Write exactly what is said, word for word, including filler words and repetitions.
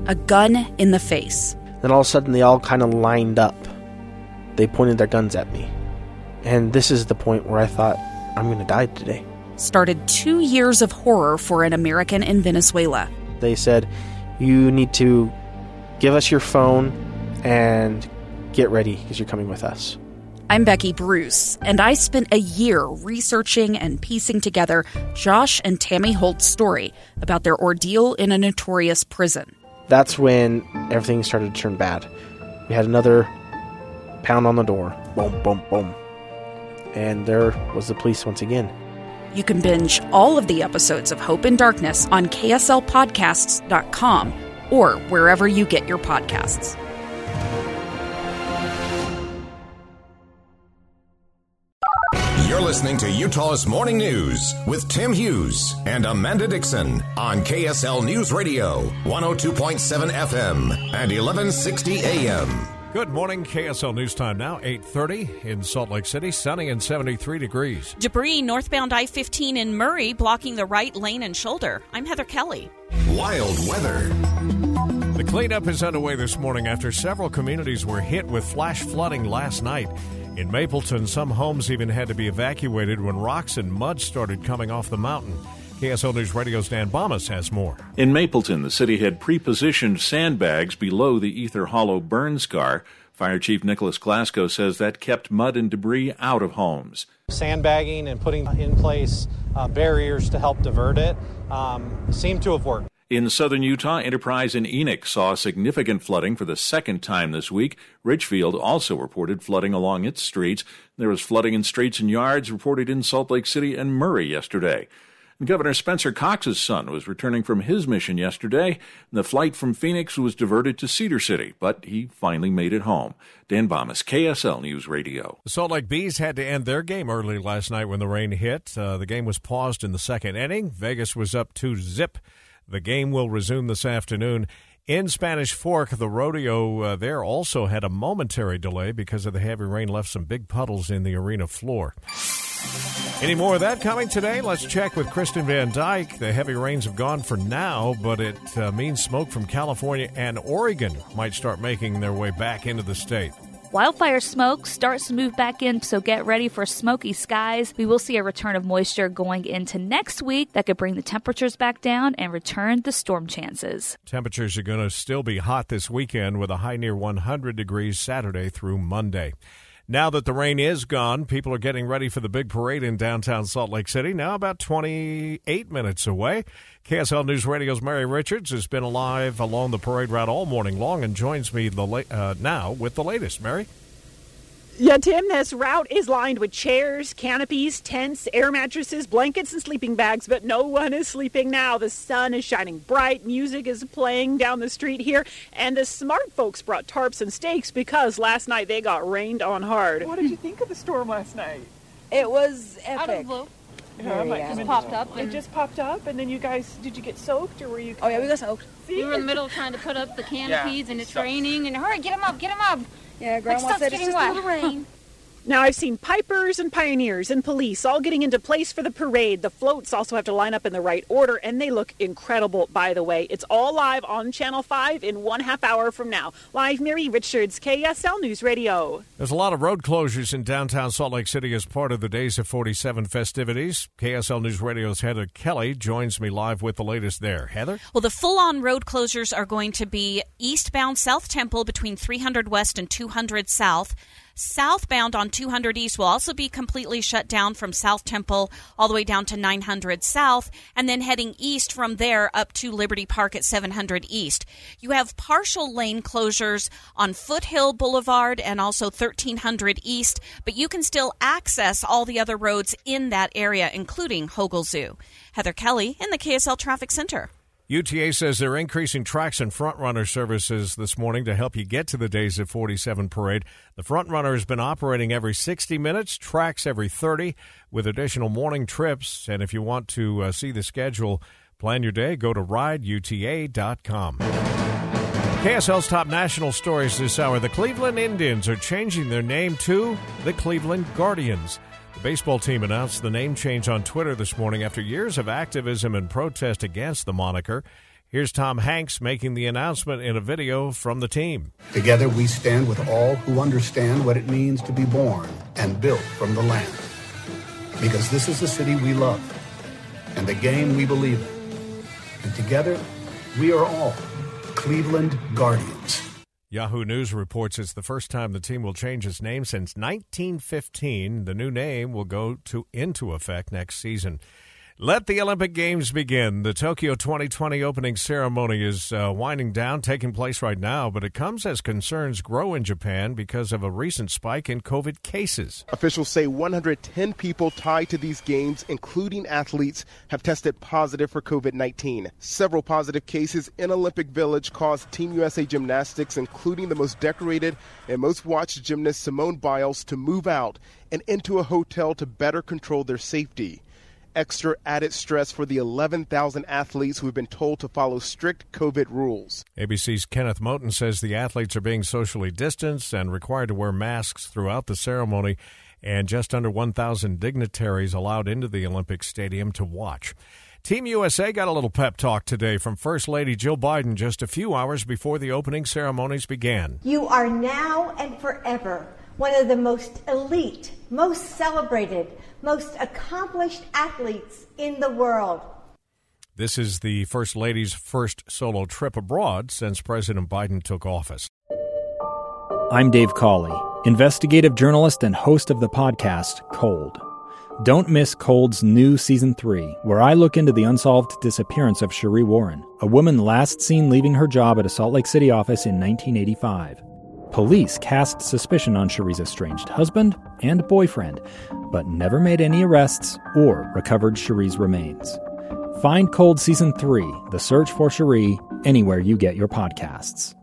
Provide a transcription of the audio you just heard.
a gun in the face. Then all of a sudden they all kind of lined up. They pointed their guns at me. And this is the point where I thought, I'm going to die today. Started two years of horror for an American in Venezuela. They said, you need to give us your phone and get ready because you're coming with us. I'm Becky Bruce, and I spent a year researching and piecing together Josh and Tammy Holt's story about their ordeal in a notorious prison. That's when everything started to turn bad. We had another pound on the door. Boom, boom, boom. And there was the police once again. You can binge all of the episodes of Hope in Darkness on K S L podcasts dot com or wherever you get your podcasts. You're listening to Utah's Morning News with Tim Hughes and Amanda Dixon on K S L News Radio, one oh two point seven F M and eleven sixty A M. Good morning, K S L News Time now, eight thirty in Salt Lake City, sunny and seventy-three degrees. Debris northbound I fifteen in Murray blocking the right lane and shoulder. I'm Heather Kelly. Wild weather. The cleanup is underway this morning after several communities were hit with flash flooding last night. In Mapleton, some homes even had to be evacuated when rocks and mud started coming off the mountain. K S L News Radio's Dan Bomas has more. In Mapleton, the city had pre-positioned sandbags below the Ether Hollow burn scar. Fire Chief Nicholas Glasgow says that kept mud and debris out of homes. Sandbagging and putting in place uh, barriers to help divert it um, seemed to have worked. In southern Utah, Enterprise and Enoch saw significant flooding for the second time this week. Richfield also reported flooding along its streets. There was flooding in streets and yards reported in Salt Lake City and Murray yesterday. And Governor Spencer Cox's son was returning from his mission yesterday. The flight from Phoenix was diverted to Cedar City, but he finally made it home. Dan Bomas, K S L News Radio. The Salt Lake Bees had to end their game early last night when the rain hit. Uh, the game was paused in the second inning. Vegas was up two zip. The game will resume this afternoon. In Spanish Fork, the rodeo uh, there also had a momentary delay because of the heavy rain left some big puddles in the arena floor. Any more of that coming today? Let's check with Kristen Van Dyke. The heavy rains have gone for now, but it uh, means smoke from California and Oregon might start making their way back into the state. Wildfire smoke starts to move back in, so get ready for smoky skies. We will see a return of moisture going into next week that could bring the temperatures back down and return the storm chances. Temperatures are going to still be hot this weekend with a high near one hundred degrees Saturday through Monday. Now that the rain is gone, people are getting ready for the big parade in downtown Salt Lake City, now about twenty-eight minutes away. K S L News Radio's Mary Richards has been alive along the parade route all morning long and joins me the la- uh, now with the latest. Mary? Yeah, Tim, this route is lined with chairs, canopies, tents, air mattresses, blankets, and sleeping bags, but no one is sleeping now. The sun is shining bright, music is playing down the street here, and the smart folks brought tarps and stakes because last night they got rained on hard. What did you think of the storm last night? It was epic. Out of the blue. Yeah, yeah. It just popped up. It just popped up, and then you guys, did you get soaked, or were you? Oh, yeah, we got soaked. See? We were in the middle trying to put up the canopies, yeah. and it's raining, and hurry, get them up, get them up. Yeah, Grandma like, said it's just wet. a little rain. Now, I've seen pipers and pioneers and police all getting into place for the parade. The floats also have to line up in the right order, and they look incredible, by the way. It's all live on Channel five in one half hour from now. Live, Mary Richards, K S L News Radio. There's a lot of road closures in downtown Salt Lake City as part of the Days of forty-seven festivities. K S L News Radio's Heather Kelly joins me live with the latest there. Heather? Well, the full-on road closures are going to be eastbound South Temple between three hundred West and two hundred South. Southbound on two hundred East will also be completely shut down from South Temple all the way down to nine hundred South, and then heading east from there up to Liberty Park at seven hundred East. You have partial lane closures on Foothill Boulevard and also thirteen hundred East, but you can still access all the other roads in that area, including Hogle Zoo. Heather Kelly in the K S L Traffic Center. U T A says they're increasing Trax and Frontrunner services this morning to help you get to the Days of forty-seven parade. The Frontrunner has been operating every sixty minutes, Trax every thirty, with additional morning trips. And if you want to uh, see the schedule, plan your day, go to ride U T A dot com. K S L's top national stories this hour. The Cleveland Indians are changing their name to the Cleveland Guardians. The baseball team announced the name change on Twitter this morning after years of activism and protest against the moniker. Here's Tom Hanks making the announcement in a video from the team. Together we stand with all who understand what it means to be born and built from the land. Because this is the city we love and the game we believe in. And together we are all Cleveland Guardians. Yahoo News reports it's the first time the team will change its name since nineteen fifteen. The new name will go to into effect next season. Let the Olympic Games begin. The Tokyo twenty twenty opening ceremony is uh, winding down, taking place right now, but it comes as concerns grow in Japan because of a recent spike in COVID cases. Officials say one hundred ten people tied to these games, including athletes, have tested positive for COVID nineteen. Several positive cases in Olympic Village caused Team U S A Gymnastics, including the most decorated and most watched gymnast Simone Biles, to move out and into a hotel to better control their safety. Extra added stress for the eleven thousand athletes who have been told to follow strict COVID rules. A B C's Kenneth Moten says the athletes are being socially distanced and required to wear masks throughout the ceremony, and just under one thousand dignitaries allowed into the Olympic Stadium to watch. Team U S A got a little pep talk today from First Lady Jill Biden just a few hours before the opening ceremonies began. You are now and forever one of the most elite, most celebrated, most accomplished athletes in the world. This is the First Lady's first solo trip abroad since President Biden took office. I'm Dave Cawley, investigative journalist and host of the podcast Cold. Don't miss Cold's new Season three, where I look into the unsolved disappearance of Cherie Warren, a woman last seen leaving her job at a Salt Lake City office in nineteen eighty-five. Police cast suspicion on Cherie's estranged husband and boyfriend, but never made any arrests or recovered Cherie's remains. Find Cold Season three, The Search for Cherie, anywhere you get your podcasts.